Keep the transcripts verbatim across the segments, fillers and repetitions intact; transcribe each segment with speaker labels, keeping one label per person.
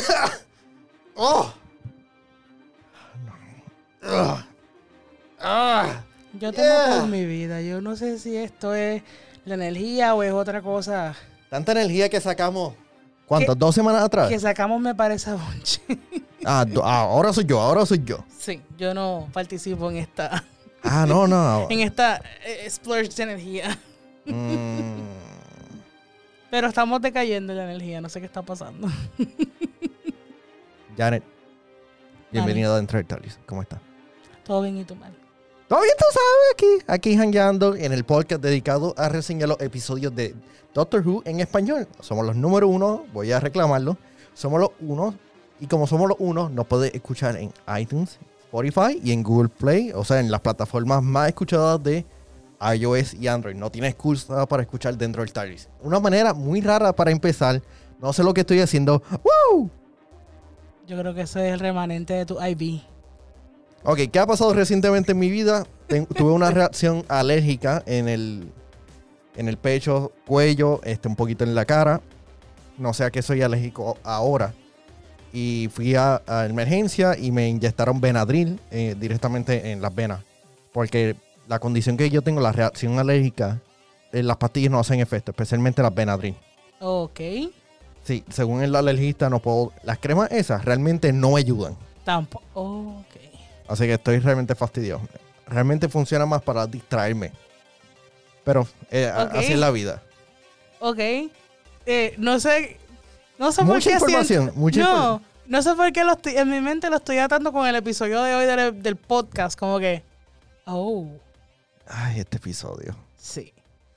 Speaker 1: ¡Oh! No. Ah.
Speaker 2: Yo tengo
Speaker 1: Yeah.
Speaker 2: por mi vida. Yo no sé si esto es la energía o es otra cosa.
Speaker 1: Tanta energía que sacamos. ¿Cuántas?
Speaker 2: ¿Qué?
Speaker 1: ¿Dos semanas atrás?
Speaker 2: Que sacamos me parece a bonche.
Speaker 1: Ah, do- ah, ahora soy yo, ahora soy yo.
Speaker 2: Sí, yo no participo en esta,
Speaker 1: Ah, no, no.
Speaker 2: en esta eh, splurge de energía.
Speaker 1: Mm.
Speaker 2: Pero estamos decayendo en la energía, no sé qué está pasando.
Speaker 1: Janet, bienvenida a Dentro del Talis. ¿Cómo estás?
Speaker 2: Todo bien y tú mal.
Speaker 1: Todo bien, tú sabes, aquí, aquí jangueando en el podcast dedicado a reseñar los episodios de Doctor Who en español. Somos los número uno, voy a reclamarlo. Somos los uno, y como somos los uno, nos puedes escuchar en iTunes, Spotify y en Google Play, o sea, en las plataformas más escuchadas de iOS y Android. No tienes excusa para escuchar Dentro del Talis. Una manera muy rara para empezar. No sé lo que estoy haciendo. ¡Woo!
Speaker 2: Yo creo que ese es el remanente de tu I V.
Speaker 1: Ok, ¿qué ha pasado recientemente en mi vida? Ten- tuve una reacción alérgica en el, en el pecho, cuello, este, un poquito en la cara. No sé a qué soy alérgico ahora. Y fui a, a emergencia y me inyectaron Benadryl eh, directamente en las venas. Porque la condición que yo tengo, la reacción alérgica, eh, las pastillas no hacen efecto, especialmente las Benadryl.
Speaker 2: Ok.
Speaker 1: Sí, según el alergista no puedo... Las cremas esas realmente no ayudan.
Speaker 2: Tampoco. Oh, ok.
Speaker 1: Así que estoy realmente fastidioso. Realmente funciona más para distraerme. Pero eh, a-
Speaker 2: Ok.
Speaker 1: así es la vida.
Speaker 2: Ok. Eh, no sé. No sé por
Speaker 1: Mucha
Speaker 2: qué
Speaker 1: información,
Speaker 2: siento-
Speaker 1: mucha
Speaker 2: No,
Speaker 1: información.
Speaker 2: no sé por qué lo estoy, en mi mente lo estoy atando con el episodio de hoy del, del podcast. Como que. Oh,
Speaker 1: Ay, este episodio.
Speaker 2: sí.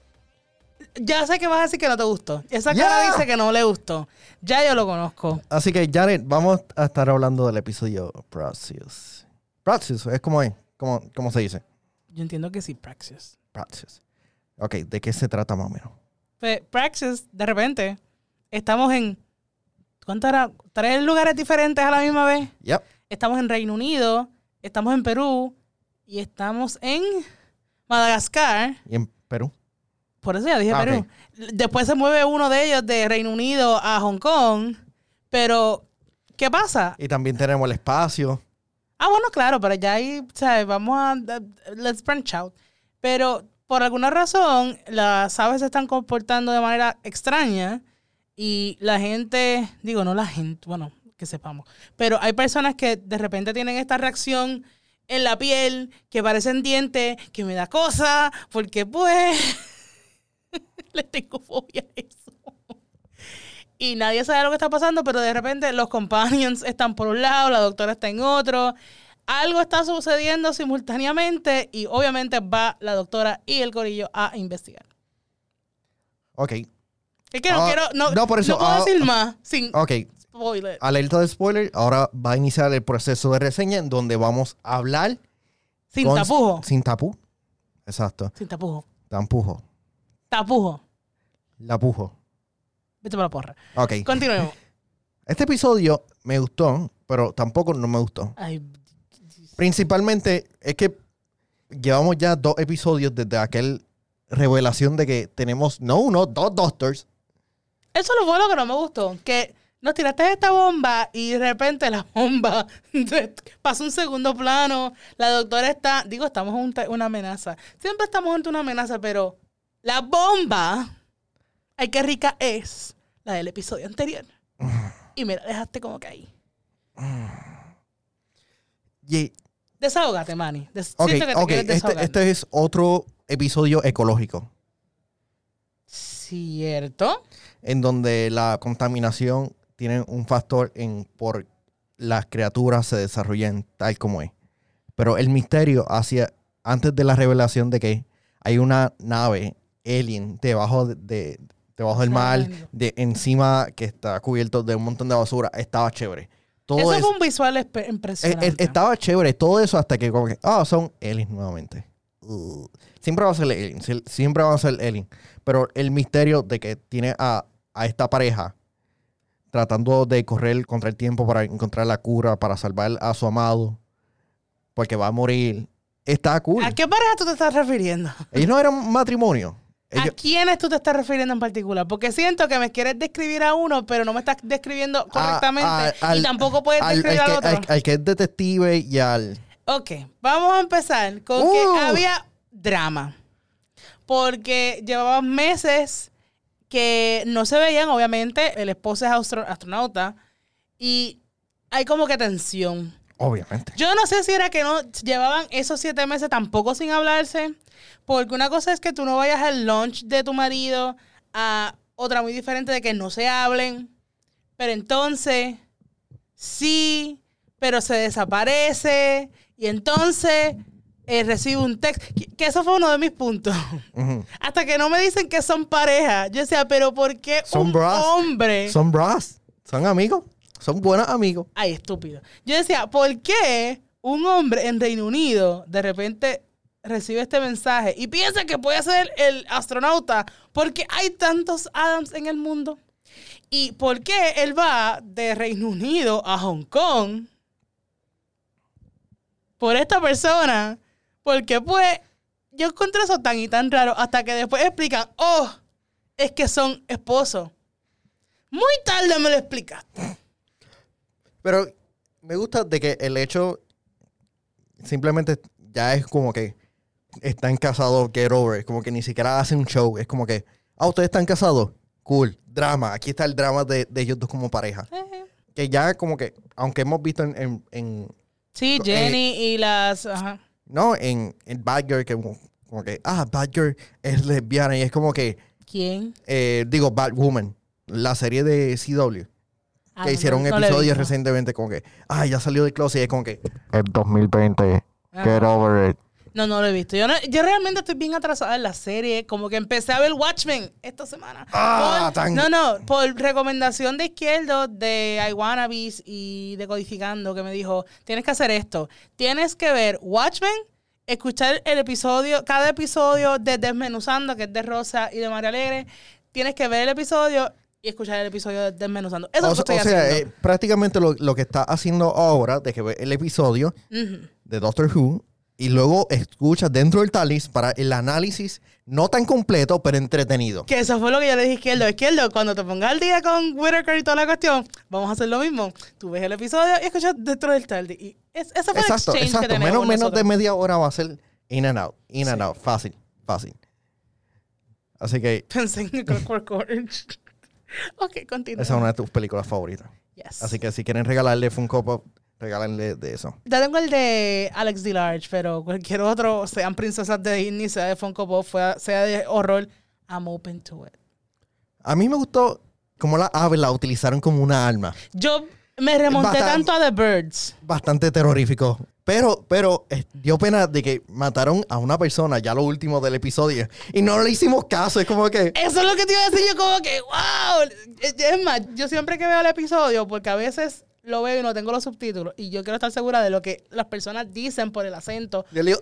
Speaker 2: Ya sé que vas a decir que no te gustó. Esa
Speaker 1: Ya.
Speaker 2: cara dice que no le gustó. Ya yo lo conozco.
Speaker 1: Así que, Janet, vamos a estar hablando del episodio Praxis. Praxis, es como es. ¿Cómo, cómo se dice?
Speaker 2: Yo entiendo que sí, Praxis.
Speaker 1: Praxis. Ok, ¿de qué se trata más o menos?
Speaker 2: Pues, Praxis, de repente, estamos en. ¿Cuánto era? Tres lugares diferentes a la misma vez.
Speaker 1: Yep.
Speaker 2: Estamos en Reino Unido, estamos en Perú y estamos en Madagascar.
Speaker 1: ¿Y en Perú?
Speaker 2: Por eso ya dije
Speaker 1: Ah,
Speaker 2: Perú.
Speaker 1: ok.
Speaker 2: Después se mueve uno de ellos de Reino Unido a Hong Kong. Pero, ¿qué pasa?
Speaker 1: Y también tenemos el espacio.
Speaker 2: Ah, bueno, claro, pero ya ahí, ¿sabes? Vamos a... Let's branch out. Pero, por alguna razón, las aves se están comportando de manera extraña y la gente... Digo, no la gente, bueno, que sepamos. Pero hay personas que de repente tienen esta reacción en la piel, que parecen dientes, que me da cosa, porque pues... le tengo fobia a eso. Y nadie sabe lo que está pasando, pero de repente los companions están por un lado, la doctora está en otro. Algo está sucediendo simultáneamente y obviamente va la doctora y el corillo a investigar.
Speaker 1: Ok.
Speaker 2: Es que no
Speaker 1: Ah,
Speaker 2: quiero, no,
Speaker 1: no, por eso,
Speaker 2: no puedo
Speaker 1: ah,
Speaker 2: decir más sin
Speaker 1: Ok.
Speaker 2: spoiler.
Speaker 1: Alerta de spoiler. Ahora va a iniciar el proceso de reseña en donde vamos a hablar...
Speaker 2: Sin
Speaker 1: con-
Speaker 2: tapujo.
Speaker 1: Sin tapú. Exacto.
Speaker 2: Sin tapujo.
Speaker 1: Tampujo.
Speaker 2: Tapujo.
Speaker 1: La pujo.
Speaker 2: Vete para la porra.
Speaker 1: Ok.
Speaker 2: Continuemos.
Speaker 1: Este episodio me gustó, pero tampoco no me gustó.
Speaker 2: Ay,
Speaker 1: Principalmente es que llevamos ya dos episodios desde aquel revelación de que tenemos no uno, dos Doctors.
Speaker 2: eso lo fue lo que no me gustó. Que nos tiraste esta bomba y de repente la bomba pasa un segundo plano. La doctora está... Digo, estamos ante una amenaza. Siempre estamos ante una amenaza, pero la bomba... Ay, qué rica es la del episodio anterior. Y me la dejaste como que ahí.
Speaker 1: Y,
Speaker 2: Desahógate, Manny. Des-
Speaker 1: ok,
Speaker 2: siento que te
Speaker 1: ok,
Speaker 2: quieres
Speaker 1: este,
Speaker 2: desahogar.
Speaker 1: este es otro episodio ecológico,
Speaker 2: ¿Cierto?
Speaker 1: en donde la contaminación tiene un factor en por las criaturas se desarrollan tal como es. Pero el misterio hacia antes de la revelación de que hay una nave alien debajo de, de- debajo del mar,
Speaker 2: Tremendo.
Speaker 1: de encima que está cubierto de un montón de basura, estaba chévere. Todo
Speaker 2: Eso
Speaker 1: eso,
Speaker 2: fue un visual espe-
Speaker 1: eh,
Speaker 2: impresionante.
Speaker 1: eh, estaba chévere, todo eso hasta que como que, ah, son aliens nuevamente. Uh, siempre va a ser alien, sie- siempre va a ser alien. Pero el misterio de que tiene a, a esta pareja tratando de correr contra el tiempo para encontrar la cura, para salvar a su amado, porque va a morir, está cool.
Speaker 2: ¿A qué pareja tú te estás refiriendo?
Speaker 1: Ellos no eran matrimonio. Ellos,
Speaker 2: ¿A quiénes tú te estás refiriendo en particular? Porque siento que me quieres describir a uno, pero no me estás describiendo correctamente.
Speaker 1: a- a- al-
Speaker 2: y tampoco puedes
Speaker 1: al,
Speaker 2: describir
Speaker 1: al
Speaker 2: al,
Speaker 1: que,
Speaker 2: otro.
Speaker 1: al- al que es detective y al...
Speaker 2: Ok, vamos a empezar con
Speaker 1: Uh.
Speaker 2: que había drama. Porque llevaban meses que no se veían, obviamente, el esposo es astro- astronauta, y hay como que tensión.
Speaker 1: Obviamente.
Speaker 2: Yo no sé si era que no llevaban esos siete meses tampoco sin hablarse, porque una cosa es que tú no vayas al lunch de tu marido, a otra muy diferente de que no se hablen, pero entonces sí, pero se desaparece, y entonces eh, recibe un texto, que, que eso fue uno de mis puntos.
Speaker 1: Ujú.
Speaker 2: Hasta que no me dicen que son pareja, yo decía, pero ¿por qué
Speaker 1: Son
Speaker 2: un
Speaker 1: bros.
Speaker 2: hombre?
Speaker 1: Son bros. Son amigos. Son buenos amigos.
Speaker 2: Ay, estúpido. Yo decía, ¿por qué un hombre en Reino Unido de repente recibe este mensaje y piensa que puede ser el astronauta? Porque hay tantos Adams en el mundo. ¿Y por qué él va de Reino Unido a Hong Kong por esta persona? Porque pues yo encontré eso tan y tan raro hasta que después explican, oh, es que son esposos. Muy tarde me lo explicaste.
Speaker 1: Pero me gusta de que el hecho simplemente ya es como que están casados, get over. Como que ni siquiera hacen un show. Es como que, ah, ustedes están casados. Cool. Drama. Aquí está el drama de, de ellos dos como pareja.
Speaker 2: Ajá.
Speaker 1: Que ya como que, aunque hemos visto en... en, en
Speaker 2: Sí, Jenny y las... Ajá.
Speaker 1: no, en, en Bad Girl, que como, como que, ah, Bad Girl es lesbiana. Y es como que,
Speaker 2: ¿Quién?
Speaker 1: eh, digo, Bad Woman. La serie de C W.
Speaker 2: Ah,
Speaker 1: Que
Speaker 2: no,
Speaker 1: hicieron
Speaker 2: no,
Speaker 1: un
Speaker 2: no la he
Speaker 1: episodio
Speaker 2: visto.
Speaker 1: recientemente como que, ah, ya salió de closet y es como que, el dos mil veinte,
Speaker 2: Ah.
Speaker 1: get over it.
Speaker 2: No, no lo he visto. Yo, no- yo realmente estoy bien atrasada en la serie. Como que empecé a ver Watchmen esta semana.
Speaker 1: Ah,
Speaker 2: Por-
Speaker 1: tan-
Speaker 2: No, no. Por recomendación de Izquierdo, de iWannabes y de Codificando, que me dijo, tienes que hacer esto. Tienes que ver Watchmen, escuchar el episodio, cada episodio de Desmenuzando, que es de Rosa y de María Alegre. Tienes que ver el episodio y escuchar el episodio de Desmenuzando. Eso
Speaker 1: O,
Speaker 2: es lo que
Speaker 1: o
Speaker 2: estoy
Speaker 1: sea,
Speaker 2: haciendo.
Speaker 1: eh, prácticamente lo, lo que está haciendo ahora, de que ve el episodio
Speaker 2: Ujú.
Speaker 1: de Doctor Who, y luego escucha dentro del Talis para el análisis no tan completo, pero entretenido.
Speaker 2: Que eso fue lo que yo le dije a Izquierdo. Izquierdo, cuando te pongas al día con Whittaker y toda la cuestión, vamos a hacer lo mismo. Tú ves el episodio y escuchas dentro del tarde. Y es, eso fue
Speaker 1: Exacto,
Speaker 2: el exchange que
Speaker 1: exacto.
Speaker 2: tenemos
Speaker 1: Menos, menos de
Speaker 2: nosotros.
Speaker 1: media hora va a ser in and out, in and
Speaker 2: Sí.
Speaker 1: out. Fácil, fácil. Así que
Speaker 2: Pensé en Clockwork Orange. Ok, continúa.
Speaker 1: esa es una de tus películas favoritas.
Speaker 2: Yes.
Speaker 1: Así que si quieren regalarle Funko Pop, regálenle de eso.
Speaker 2: Ya tengo el de Alex DeLarge, pero cualquier otro, sean princesas de Disney, sea de Funko Pop, fue- sea de horror, I'm open to it.
Speaker 1: A mí me gustó cómo la ave la utilizaron como una arma.
Speaker 2: Yo me remonté
Speaker 1: Bastante-
Speaker 2: tanto a The Birds.
Speaker 1: Bastante terrorífico. Pero, pero eh, dio pena de que mataron a una persona ya lo último del episodio. Y no le hicimos caso. Es como que...
Speaker 2: Eso es lo que te iba a decir yo como que, wow. Es más, yo siempre que veo el episodio, porque a veces lo veo y no tengo los subtítulos, y yo quiero estar segura de lo que las personas dicen por el acento.
Speaker 1: Yo le digo...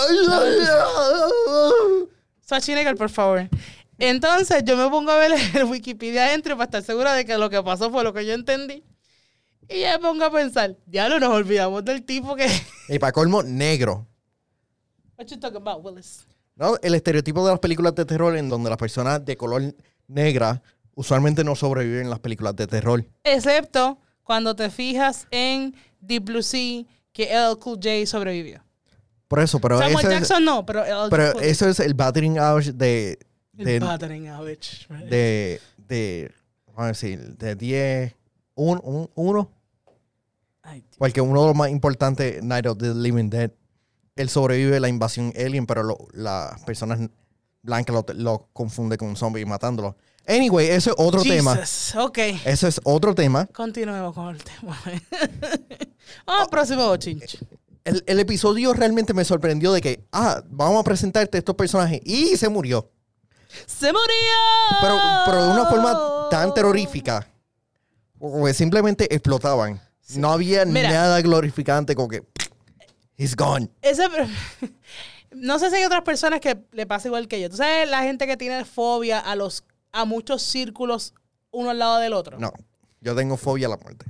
Speaker 2: Schwarzenegger, por favor. Entonces yo me pongo a ver el Wikipedia entry para estar segura de que lo que pasó fue lo que yo entendí. Y ya me pongo a pensar, ya no nos olvidamos del tipo que...
Speaker 1: Y para colmo, negro.
Speaker 2: What you talking about, Willis?
Speaker 1: ¿No? El estereotipo de las películas de terror en donde las personas de color negra usualmente no sobreviven en las películas de terror.
Speaker 2: Excepto cuando te fijas en Deep Blue Sea, que L L Cool J sobrevivió.
Speaker 1: Por eso, pero,
Speaker 2: Samuel
Speaker 1: ese
Speaker 2: Jackson no, pero L L
Speaker 1: es, pero
Speaker 2: Cool
Speaker 1: eso es el battering average de... de,
Speaker 2: El battering average. right?
Speaker 1: de, de, vamos a decir, de diez, un, un, uno.
Speaker 2: Ay, Dios.
Speaker 1: Porque uno de los más importantes, Night of the Living Dead, él sobrevive a la invasión alien, pero lo- las personas blancas lo, lo confunde con un zombie matándolo. Anyway, eso es otro tema.
Speaker 2: Jesus. Ok.
Speaker 1: Eso es otro tema.
Speaker 2: Continuemos con el tema. Vamos al próximo chinch.
Speaker 1: El, el episodio realmente me sorprendió de que, ah, vamos a presentarte estos personajes. Y se murió.
Speaker 2: ¡Se murió!
Speaker 1: Pero, pero de una forma tan terrorífica. Porque simplemente explotaban. No había
Speaker 2: Mira.
Speaker 1: nada glorificante como que... He's gone.
Speaker 2: Ese, no sé si hay otras personas que le pasa igual que yo. ¿Tú sabes la gente que tiene fobia a los a muchos círculos uno al lado del otro?
Speaker 1: No, yo tengo fobia a la muerte.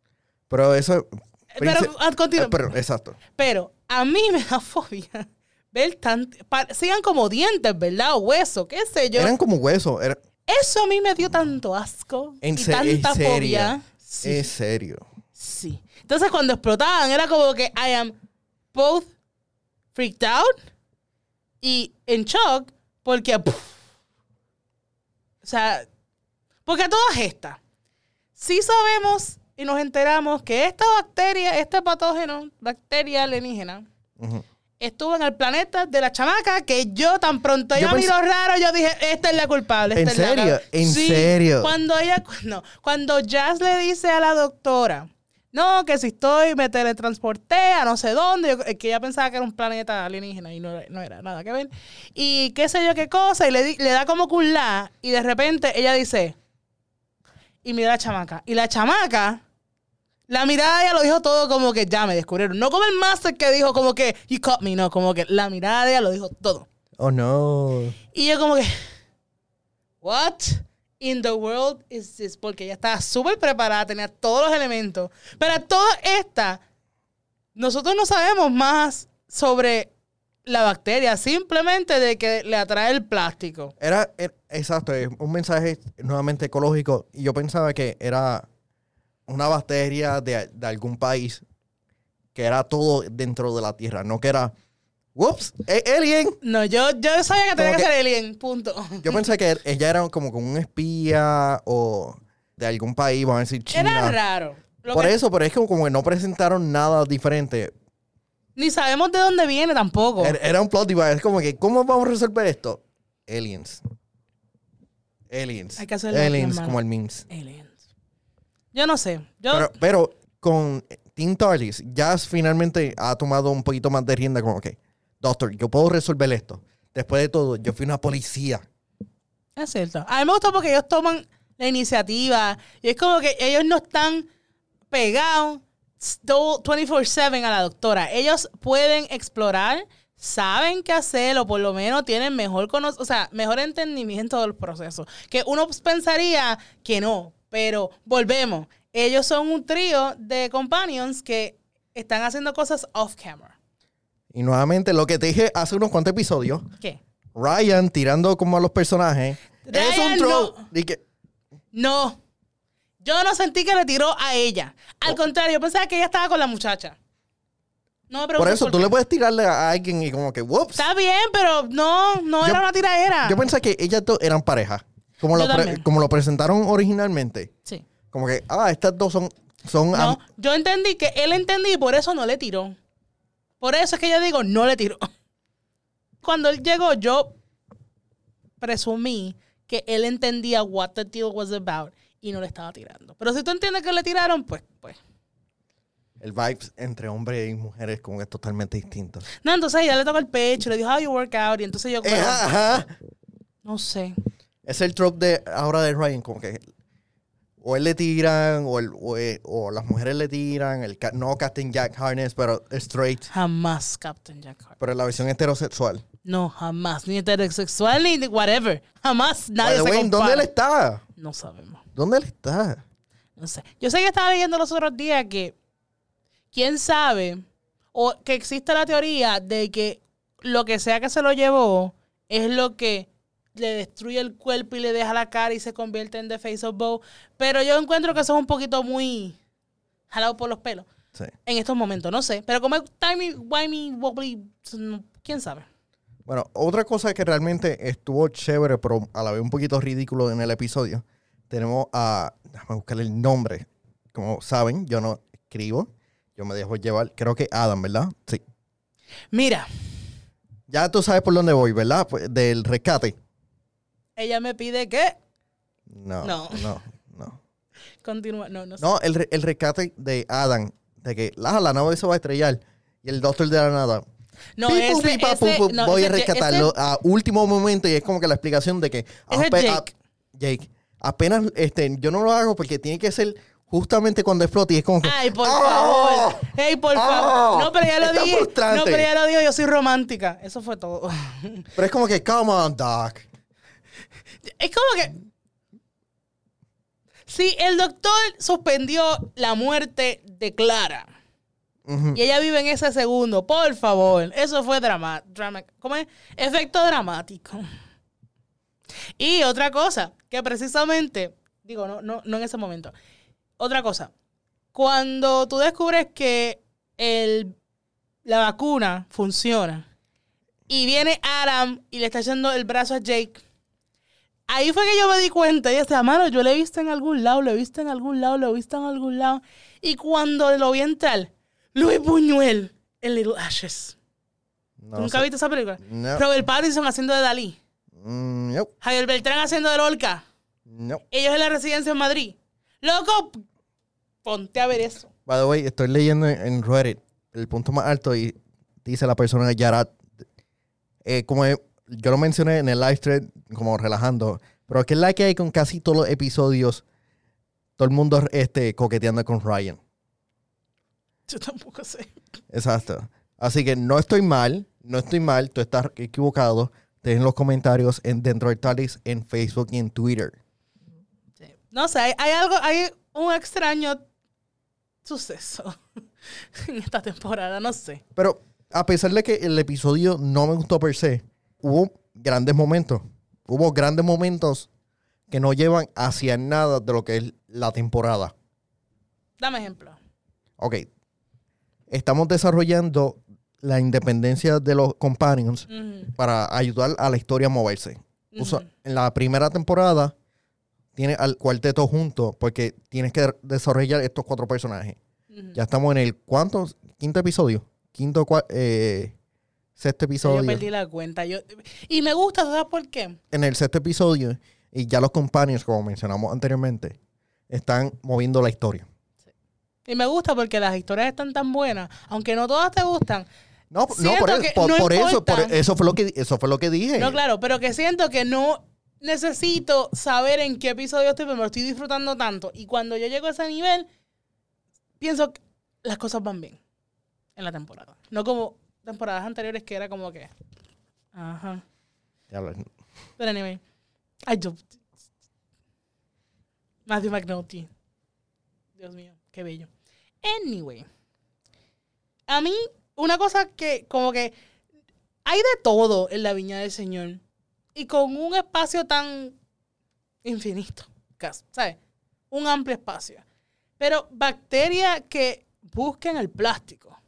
Speaker 1: Pero eso...
Speaker 2: Pero,
Speaker 1: Prince-
Speaker 2: ah, continúa.
Speaker 1: eh, pero, exacto.
Speaker 2: Pero a mí me da fobia ver tan... parecían como dientes, ¿verdad? O hueso, qué sé yo.
Speaker 1: Eran como huesos. Era...
Speaker 2: Eso a mí me dio tanto asco
Speaker 1: En
Speaker 2: y
Speaker 1: se-
Speaker 2: tanta
Speaker 1: es serio.
Speaker 2: fobia. Sí,
Speaker 1: Es serio.
Speaker 2: sí. Entonces cuando explotaban era como que I am both freaked out y en shock porque... pff, o sea, porque todas estas, sí sabemos y nos enteramos que esta bacteria, este patógeno, bacteria alienígena,
Speaker 1: Ujú.
Speaker 2: estuvo en el planeta de la chamaca que yo tan pronto
Speaker 1: Yo
Speaker 2: ella
Speaker 1: pensé-
Speaker 2: miró raro, yo dije, esta es la culpable. Esta
Speaker 1: ¿En
Speaker 2: es la
Speaker 1: serio?
Speaker 2: cara".
Speaker 1: ¿En
Speaker 2: Sí,
Speaker 1: serio?
Speaker 2: Cuando ella, no, cuando Jazz le dice a la doctora, no, que si estoy, me teletransporté a no sé dónde, yo- que ella pensaba que era un planeta alienígena y no, era- no era nada que ver. Y qué sé yo qué cosa, y le, di- le da como culá, y de repente ella dice, y mira a la chamaca. Y la chamaca, la mirada de ella lo dijo todo como que ya me descubrieron. No como el master que dijo como que, you caught me, no, como que la mirada de ella lo dijo todo.
Speaker 1: Oh, no.
Speaker 2: Y yo como que, what in the world is this? Porque ella estaba súper preparada, tenía todos los elementos. Pero toda esta, nosotros no sabemos más sobre la bacteria, simplemente de que le atrae el plástico.
Speaker 1: Era, era- exacto, es un mensaje nuevamente ecológico. Y yo pensaba que era una bacteria de, de algún país que era todo dentro de la Tierra, no que era, whoops, eh, alien.
Speaker 2: No, yo, yo sabía que tenía
Speaker 1: Como
Speaker 2: que,
Speaker 1: que-
Speaker 2: ser alien, punto.
Speaker 1: Yo pensé que ella era como con un espía o de algún país, vamos a decir China.
Speaker 2: Era raro. Lo
Speaker 1: Por
Speaker 2: que-
Speaker 1: eso, pero es que como que no presentaron nada diferente.
Speaker 2: Ni sabemos de dónde viene tampoco.
Speaker 1: Era, era un plot device. Es como que, ¿cómo vamos a resolver esto? Aliens. Aliens.
Speaker 2: Hay que hacerlo aquí,
Speaker 1: Aliens,
Speaker 2: hermano.
Speaker 1: como el memes.
Speaker 2: Aliens. Yo no sé. Yo,
Speaker 1: Pero, pero con Team TARDIS, Jazz finalmente ha tomado un poquito más de rienda. Como que, Doctor, yo puedo resolver esto. Después de todo, yo fui una policía.
Speaker 2: Es cierto. A mí me gustó porque ellos toman la iniciativa y es como que ellos no están pegados veinticuatro siete a la doctora. Ellos pueden explorar, saben qué hacer o por lo menos tienen mejor cono- o sea, mejor entendimiento del proceso. Que uno pensaría que no, pero volvemos. Ellos son un trío de companions que están haciendo cosas off camera.
Speaker 1: Y nuevamente, lo que te dije hace unos cuantos episodios,
Speaker 2: ¿Qué?
Speaker 1: Ryan tirando como a los personajes, es
Speaker 2: Ryan
Speaker 1: un troll.
Speaker 2: no.
Speaker 1: Y que,
Speaker 2: No. Yo no sentí que le tiró a ella. Al
Speaker 1: Oh.
Speaker 2: contrario, yo pensaba que ella estaba con la muchacha. No me
Speaker 1: por
Speaker 2: preguntes
Speaker 1: eso,
Speaker 2: por
Speaker 1: tú
Speaker 2: qué.
Speaker 1: le puedes tirarle a alguien y como que, whoops.
Speaker 2: Está bien, pero no, no
Speaker 1: Yo-
Speaker 2: era una tiradera.
Speaker 1: Yo pensé que ellas dos eran pareja. Como
Speaker 2: Yo
Speaker 1: lo, pre-
Speaker 2: también.
Speaker 1: como lo presentaron originalmente.
Speaker 2: Sí.
Speaker 1: Como que, ah, estas dos son... son
Speaker 2: No,
Speaker 1: am-
Speaker 2: yo entendí que él entendí y por eso no le tiró. Por eso es que yo digo, no le tiró. Cuando él llegó, yo presumí que él entendía what the deal was about y no le estaba tirando. Pero si tú entiendes que le tiraron, pues, pues.
Speaker 1: el vibes entre hombres y mujeres como que es totalmente distinto.
Speaker 2: No, entonces ella le tocó el pecho, le dijo, how you work out, y entonces yo,
Speaker 1: Eh,
Speaker 2: bueno,
Speaker 1: ajá.
Speaker 2: no sé.
Speaker 1: Es el trope de ahora de Ryan, como que o él le tiran, o, el- o, eh, o las mujeres le tiran, el ca- no Captain Jack Harness, pero straight,
Speaker 2: Jamás, Captain Jack Harkness.
Speaker 1: pero en la versión heterosexual.
Speaker 2: No, jamás. Ni heterosexual, ni de whatever. Jamás
Speaker 1: By
Speaker 2: nadie
Speaker 1: the
Speaker 2: se
Speaker 1: way,
Speaker 2: compara.
Speaker 1: ¿dónde él está?
Speaker 2: No sabemos.
Speaker 1: ¿Dónde él está?
Speaker 2: No sé. Yo sé que estaba leyendo los otros días que quién sabe o que existe la teoría de que lo que sea que se lo llevó es lo que le destruye el cuerpo y le deja la cara y se convierte en The Face of Bo. Pero yo encuentro que eso es un poquito muy jalado por los pelos
Speaker 1: Sí.
Speaker 2: en estos momentos. No sé. Pero como es timey, wimey, wobbly, no- quién sabe.
Speaker 1: Bueno, otra cosa que realmente estuvo chévere, pero a la vez un poquito ridículo en el episodio, tenemos a... Déjame buscar el nombre. Como saben, yo no escribo. Yo me dejo llevar. Creo que Adam, ¿verdad? Sí.
Speaker 2: Mira,
Speaker 1: Ya tú sabes por dónde voy, ¿verdad? Pues, del rescate.
Speaker 2: ella me pide que
Speaker 1: No,
Speaker 2: No.
Speaker 1: no, no.
Speaker 2: continúe. No, no sé.
Speaker 1: No, el, re- el rescate de Adam, de que la, la nave se va a estrellar y el doctor de la nada.
Speaker 2: No,
Speaker 1: pi, pu,
Speaker 2: ese,
Speaker 1: pi, pa,
Speaker 2: ese-
Speaker 1: pu, pu,
Speaker 2: no,
Speaker 1: voy a
Speaker 2: ese-
Speaker 1: rescatarlo
Speaker 2: ese-
Speaker 1: a último momento y es como que la explicación de que
Speaker 2: Ese es
Speaker 1: ape-
Speaker 2: Jake.
Speaker 1: a- Jake, apenas este, yo no lo hago porque tiene que ser justamente cuando explote y es como que
Speaker 2: Ay, por
Speaker 1: ¡ah!
Speaker 2: favor. Ey, por
Speaker 1: ¡Ah!
Speaker 2: favor. No, pero ya lo
Speaker 1: Está
Speaker 2: dije.
Speaker 1: frustrante.
Speaker 2: No, pero ya lo digo, yo soy romántica. Eso fue todo.
Speaker 1: Pero es como que come on, Doc.
Speaker 2: Es como que si el doctor suspendió la muerte de Clara,
Speaker 1: Ujú.
Speaker 2: Y ella vive en ese segundo. Por favor. Eso fue drama, drama, ¿cómo es? Efecto dramático. Y otra cosa, que precisamente, digo, no, no, no en ese momento. Otra cosa, cuando tú descubres que el, la vacuna funciona y viene Adam y le está echando el brazo a Jake, ahí fue que yo me di cuenta. Y decía, mano, yo lo he visto en algún lado, lo he visto en algún lado, lo he visto en algún lado. Y cuando lo vi entrar, Luis Buñuel en Little Ashes.
Speaker 1: No
Speaker 2: ¿Tú nunca
Speaker 1: sé.
Speaker 2: viste esa película?
Speaker 1: No.
Speaker 2: Robert Pattinson haciendo de Dalí.
Speaker 1: Mm, no.
Speaker 2: Javier Beltrán haciendo de Lorca.
Speaker 1: No.
Speaker 2: Ellos en la residencia en Madrid. Loco, ponte a ver eso.
Speaker 1: By the way, estoy leyendo en, en Reddit el punto más alto y dice la persona de Yarat. Eh, como he- yo lo mencioné en el live thread, como relajando, pero que es la que hay con casi todos los episodios, todo el mundo este, coqueteando con Ryan.
Speaker 2: Yo tampoco sé.
Speaker 1: Exacto. Así que no estoy mal, no estoy mal, tú estás equivocado. Dejen los comentarios en, dentro del Talis en Facebook y en Twitter.
Speaker 2: Sí. No sé, hay, hay algo, hay un extraño suceso en esta temporada, no sé.
Speaker 1: Pero a pesar de que el episodio no me gustó per se, hubo grandes momentos. Hubo grandes momentos que no llevan hacia nada de lo que es la temporada.
Speaker 2: Dame ejemplo.
Speaker 1: Ok. Estamos desarrollando la independencia de los companions
Speaker 2: Ujú,
Speaker 1: para ayudar a la historia a moverse.
Speaker 2: ujú.
Speaker 1: Usa- en la primera temporada tienes al cuarteto junto porque tienes que desarrollar estos cuatro personajes.
Speaker 2: Ujú.
Speaker 1: Ya estamos en el ¿cuánto? Quinto episodio. Quinto, cua- eh, sexto
Speaker 2: Yo
Speaker 1: episodio.
Speaker 2: perdí la cuenta. Yo, y me gusta, ¿sabes por qué?
Speaker 1: En el sexto episodio y ya los companions, como mencionamos anteriormente, están moviendo la historia.
Speaker 2: Y me gusta porque las historias están tan buenas, aunque no todas te gustan.
Speaker 1: No, no
Speaker 2: Siento
Speaker 1: por, eso,
Speaker 2: que
Speaker 1: por,
Speaker 2: no
Speaker 1: por eso,
Speaker 2: importa.
Speaker 1: por eso fue lo que eso fue lo que dije.
Speaker 2: No, claro, pero que siento que no necesito saber en qué episodio estoy, pero me lo estoy disfrutando tanto. Y cuando yo llego a ese nivel, pienso que las cosas van bien en la temporada. No como temporadas anteriores que era como que... Ajá.
Speaker 1: Ya lo-
Speaker 2: Pero anyway. Ay, yo... Matthew McNulty. Dios mío, qué bello. Anyway. A mí, una cosa que como que hay de todo en la Viña del Señor. Y con un espacio tan infinito, casi, ¿sabes? Un amplio espacio. Pero bacterias que busquen el plástico.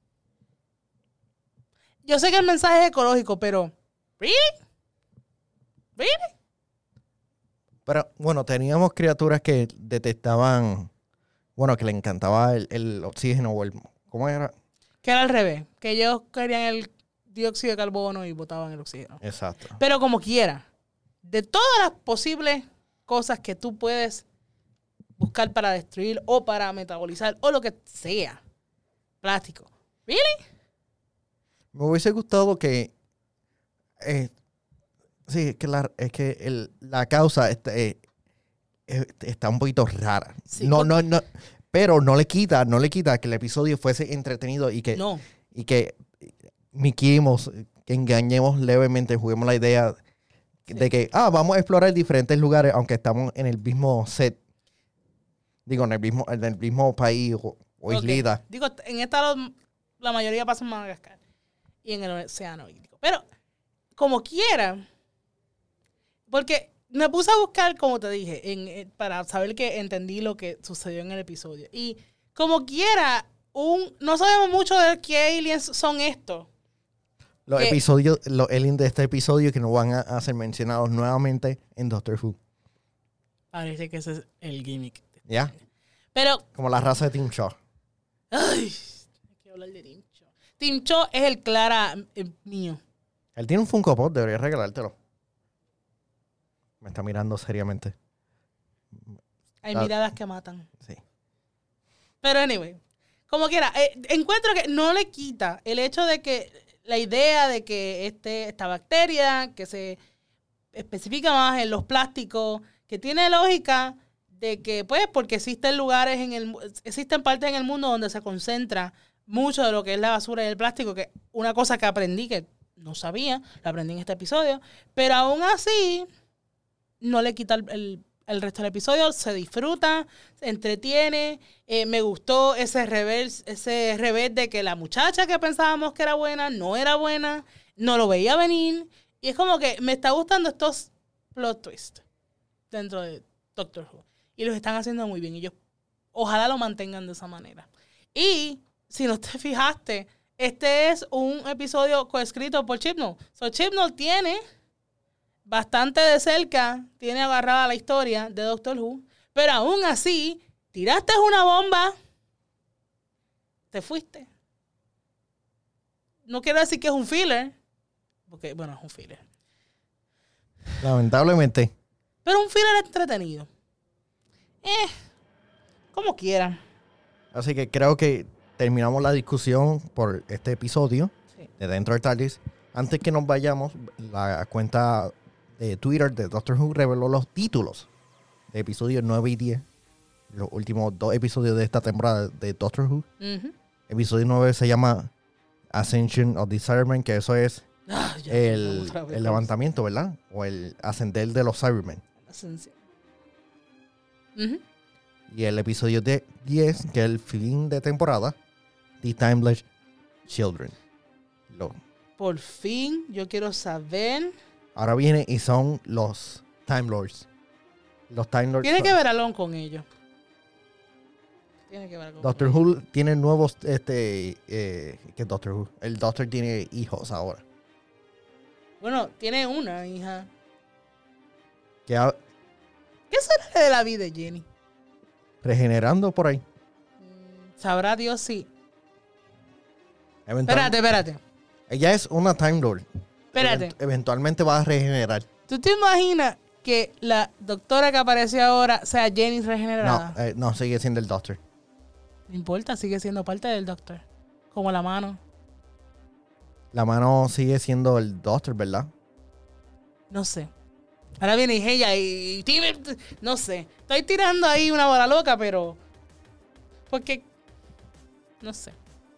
Speaker 2: Yo sé que el mensaje es ecológico, pero... ¿Really? ¿Really?
Speaker 1: Pero bueno, teníamos criaturas que detectaban, bueno, que le encantaba el, el oxígeno o el, ¿cómo era?
Speaker 2: Que era al revés. Que ellos querían el dióxido de carbono y botaban el oxígeno.
Speaker 1: Exacto.
Speaker 2: Pero como quiera, de todas las posibles cosas que tú puedes buscar para destruir o para metabolizar o lo que sea, plástico. ¿Really?
Speaker 1: Me hubiese gustado que, eh, sí, es que la, es que el- la causa está, eh, eh, está un poquito rara.
Speaker 2: Sí,
Speaker 1: no,
Speaker 2: porque-
Speaker 1: no, no, pero no le quita, no le quita que el episodio fuese entretenido y que,
Speaker 2: No.
Speaker 1: y que miquimos, que engañemos levemente, juguemos la idea de que, ah, vamos a explorar diferentes lugares, aunque estamos en el mismo set. Digo, en el mismo, en el mismo país o, o
Speaker 2: Ok.
Speaker 1: islita.
Speaker 2: Digo, en esta lo- la mayoría pasa en Madagascar y en el océano Índico. Pero, como quiera, porque me puse a buscar, como te dije, en, eh, para saber que entendí lo que sucedió en el episodio. Y como quiera, un no sabemos mucho de qué aliens son estos.
Speaker 1: Los
Speaker 2: que-
Speaker 1: episodios, los aliens de este episodio que no van a, a ser mencionados nuevamente en Doctor Who.
Speaker 2: Parece que ese es el gimmick.
Speaker 1: ¿Ya?
Speaker 2: Pero,
Speaker 1: Como la raza de Tim Shaw.
Speaker 2: ay, hay que hablar de Tim Cho. Tim Cho es el Clara eh, mío.
Speaker 1: Él tiene un Funko Pop, debería regalártelo. Me está mirando seriamente.
Speaker 2: Hay
Speaker 1: Ah.
Speaker 2: miradas que matan.
Speaker 1: Sí.
Speaker 2: Pero anyway, como quiera, eh, encuentro que no le quita el hecho de que la idea de que este, esta bacteria que se especifica más en los plásticos, que tiene lógica de que, pues, porque existen lugares en el mu- existen partes en el mundo donde se concentra mucho de lo que es la basura y el plástico, que una cosa que aprendí que no sabía, la aprendí en este episodio, pero aún así no le quita el, el- el resto del episodio se disfruta, se entretiene. Eh, me gustó ese revés, ese revés de que la muchacha que pensábamos que era buena no era buena, no lo veía venir. Y es como que me está gustando estos plot twists dentro de Doctor Who. Y los están haciendo muy bien. Y yo, ojalá lo mantengan de esa manera. Y si no te fijaste, este es un episodio coescrito por Chibnall. So Chibnall tiene bastante de cerca, tiene agarrada la historia de Doctor Who, pero aún así, tiraste una bomba, te fuiste. No quiero decir que es un filler, porque, bueno, es un filler.
Speaker 1: Lamentablemente.
Speaker 2: Pero un filler entretenido. Eh, como quieran.
Speaker 1: Así que creo que terminamos la discusión por este episodio sí. de Dentro del TARDIS. Antes que nos vayamos, la cuenta de Twitter de Doctor Who reveló los títulos de episodios nueve y diez. Los últimos dos episodios de esta temporada de Doctor Who. Uh-huh. Episodio nueve se llama Ascension of the Cybermen, que eso es ah, el, el levantamiento, ¿verdad? O el ascender de los Cybermen. Ascensión. Uh-huh. Y el episodio de diez, que es el fin de temporada, The Timeless Children. Lo.
Speaker 2: Por fin, yo quiero saber.
Speaker 1: Ahora viene y son los Time Lords. Los Time Lords.
Speaker 2: Tiene son... que ver algo con ellos. Tiene que ver algo
Speaker 1: Doctor Who ellos. Tiene nuevos, este, eh, ¿qué es Doctor Who? El Doctor tiene hijos ahora.
Speaker 2: Bueno, tiene una hija.
Speaker 1: ¿Qué, ha...
Speaker 2: ¿Qué será de la vida de Jenny?
Speaker 1: Regenerando por ahí.
Speaker 2: Sabrá Dios si.
Speaker 1: Eventual...
Speaker 2: Espérate, espérate.
Speaker 1: Ella es una Time Lord.
Speaker 2: Espérate.
Speaker 1: Event- eventualmente va a regenerar.
Speaker 2: ¿Tú te imaginas que la doctora que apareció ahora sea Jenny regenerada?
Speaker 1: No, eh, no, sigue siendo el Doctor.
Speaker 2: No importa, sigue siendo parte del Doctor. Como la mano.
Speaker 1: La mano sigue siendo el Doctor, ¿verdad?
Speaker 2: No sé. Ahora viene ella y... No sé. Estoy tirando ahí una bola loca, pero... Porque... No sé.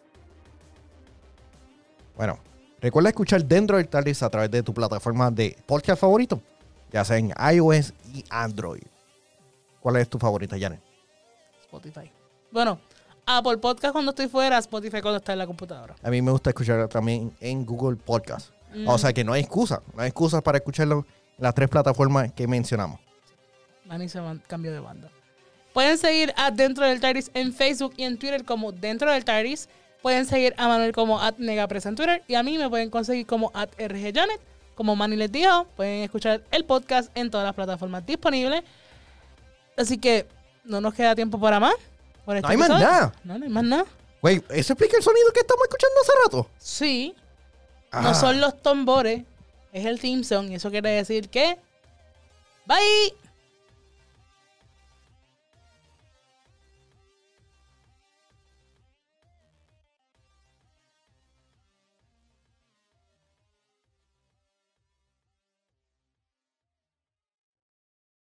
Speaker 1: Bueno, recuerda escuchar Dentro del TARDIS a través de tu plataforma de podcast favorito, ya sea en iOS y Android. ¿Cuál es tu favorita, Janet?
Speaker 2: Spotify. Bueno, Apple Podcast cuando estoy fuera, Spotify cuando está en la computadora.
Speaker 1: A mí me gusta escuchar también en Google Podcast. Mm. O sea que no hay excusa. No hay excusa para escucharlo en las tres plataformas que mencionamos.
Speaker 2: Manny se cambió de banda. Pueden seguir a Dentro del TARDIS en Facebook y en Twitter como Dentro del TARDIS. Pueden seguir a Manuel como at Negapresa en Twitter. Y a mí me pueden conseguir como at R G Janet. Como Manny les dijo, pueden escuchar el podcast en todas las plataformas disponibles. Así que no nos queda tiempo para más. Por este
Speaker 1: no hay
Speaker 2: episodio.
Speaker 1: más nada.
Speaker 2: No, no hay más nada.
Speaker 1: Güey, ¿eso explica el sonido que estamos escuchando hace rato?
Speaker 2: Sí.
Speaker 1: Ah.
Speaker 2: No son los tambores. Es el theme song. Y eso quiere decir que... Bye.